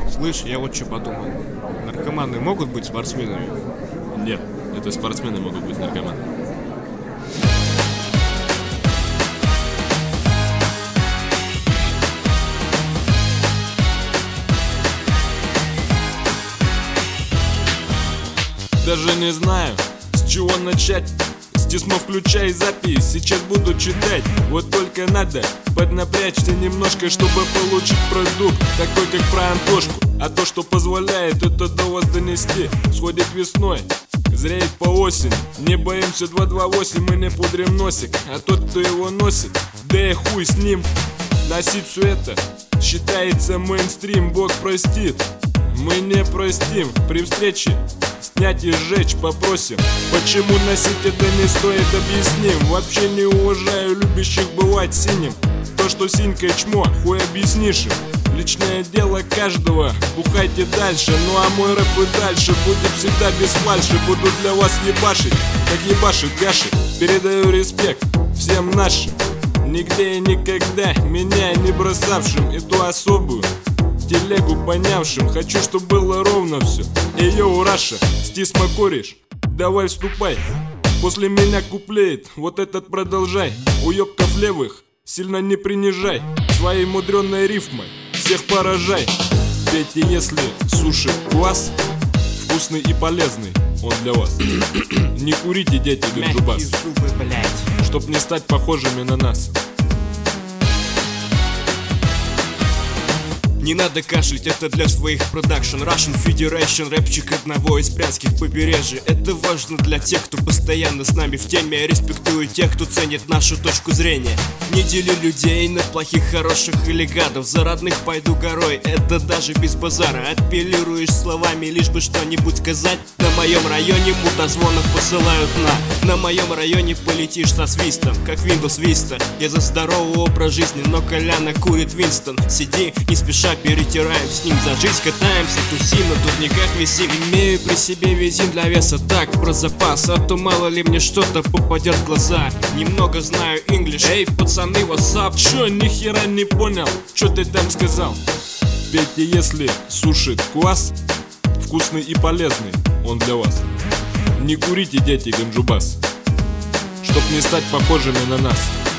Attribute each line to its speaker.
Speaker 1: Слышь, я вот что подумал. Наркоманы могут быть спортсменами?
Speaker 2: Нет, это спортсмены могут быть наркоманы.
Speaker 3: Даже не знаю, с чего начать. Стисмо, включай запись, сейчас буду читать. Вот только надо поднапрячься немножко, чтобы получить продукт такой, как про Антошку. А то, что позволяет это до вас донести, сходит весной, зреет по осени. Не боимся 228, мы не пудрим носик. А тот, кто его носит, да и хуй с ним. Носить все это считается мейнстрим, Бог простит. Мы не простим, при встрече снять и сжечь попросим. Почему носить это не стоит, объясним. Вообще не уважаю любящих бывать синим. То, что синька чмо, хуй объяснишь им. Личное дело каждого, бухайте дальше. Ну а мой рэп и дальше будет всегда без фальши. Буду для вас ебашить, как ебашит Гаши. Передаю респект всем нашим, нигде и никогда меня не бросавшим. Эту особую телегу понявшим. Хочу, чтобы было ровно все. Йоу, Раша, Стисмо кореш, давай вступай. После меня куплеет, вот этот продолжай. Уёбков левых сильно не принижай. Своей мудрёной рифмой всех поражай. Пейте, если суши квас, вкусный и полезный он для вас. Не курите, дети Ганджубас, чтоб не стать похожими на нас.
Speaker 1: Не надо кашлять, это для своих продакшн. Russian Federation, рэпчик одного из брянских побережий. Это важно для тех, кто постоянно с нами в теме. Я респектую тех, кто ценит нашу точку зрения. Не дели людей на плохих, хороших или гадов. За родных пойду горой, это даже без базара. Апеллируешь словами, лишь бы что-нибудь сказать. На моем районе мутозвонов посылают на моем районе полетишь со свистом, как Windows Vista. Я за здоровый образ жизни, но Коляна курит Винстон. Сиди, не спеша перетираем с ним, за жизнь катаемся, тусим, на турниках висим. Имею при себе визин для веса, так, про запас. А то мало ли мне что-то попадет в глаза. Немного знаю English, эй, пацаны, what's up?
Speaker 3: Чё, нихера не понял, чё ты там сказал? Пейте, если сушит квас, вкусный и полезный он для вас. Не курите, дети Ганджубас, чтоб не стать похожими на нас.